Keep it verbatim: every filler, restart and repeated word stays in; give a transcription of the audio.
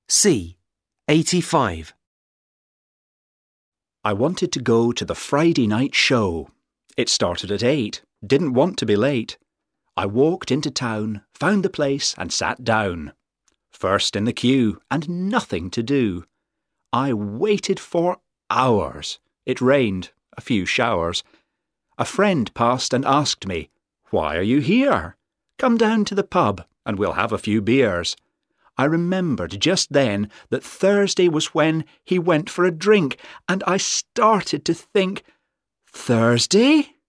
C. eighty-five. I wanted to go to the Friday night show. It started at eight. Didn't want to be late. I walked into town, found the place and sat down. First in the queue and nothing to do. I waited for hours. It rained, a few showers. A friend passed and asked me, "Why are you here? Come down to the pub and we'll have a few beers." I remembered just then that Thursday was when he went for a drink, and I started to think, Thursday?